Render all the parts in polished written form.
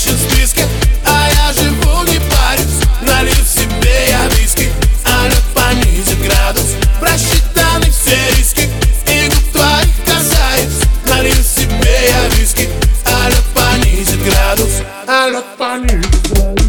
женщин в списке, а я живу, не парюсь. Налив себе я виски, а лед понизит градус. Просчитаны все риски, и губ твоих касается. Налив себе я виски, а лед понизит градус. А лед понизит градус.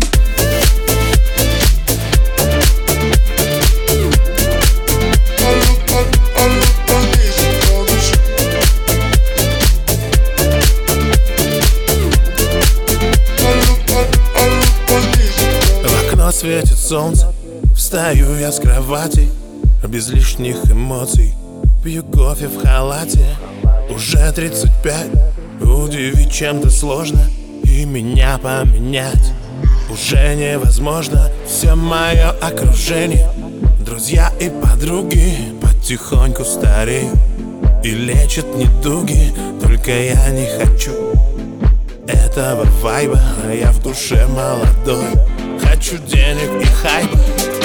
Светит солнце, встаю я с кровати, без лишних эмоций, пью кофе в халате. Уже 35, удивить чем-то сложно, и меня поменять уже невозможно. Все мое окружение, друзья и подруги, потихоньку стареют и лечат недуги. Только я не хочу этого вайба, а я в душе молодой. Хочу денег и хайпа.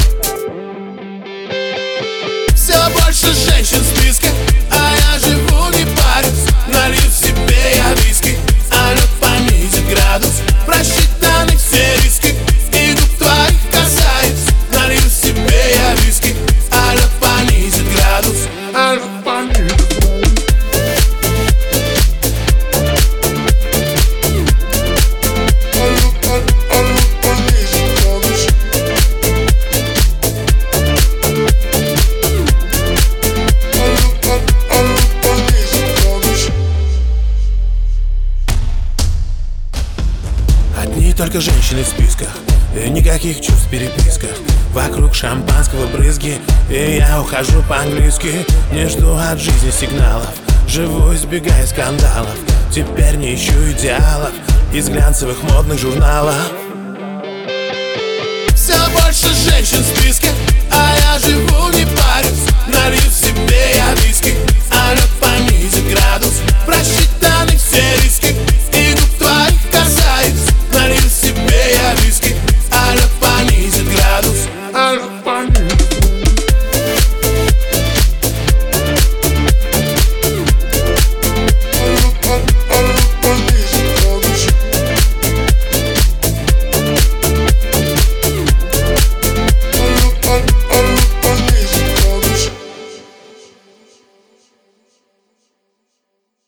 Все больше женщин в списке, а я живу, не парюсь. Налив себе я виски, а лед понизит градус. Просчитаны все риски, и губ твоих касается. Налив себе я виски, а лед понизит градус. А лед понизит градус. Одни только женщины в списках, и никаких чувств в переписках. Вокруг шампанского брызги, и я ухожу по-английски. Не жду от жизни сигналов, живу, избегая скандалов. Теперь не ищу идеалов из глянцевых модных журналов. Все больше женщин в списке, а я живу,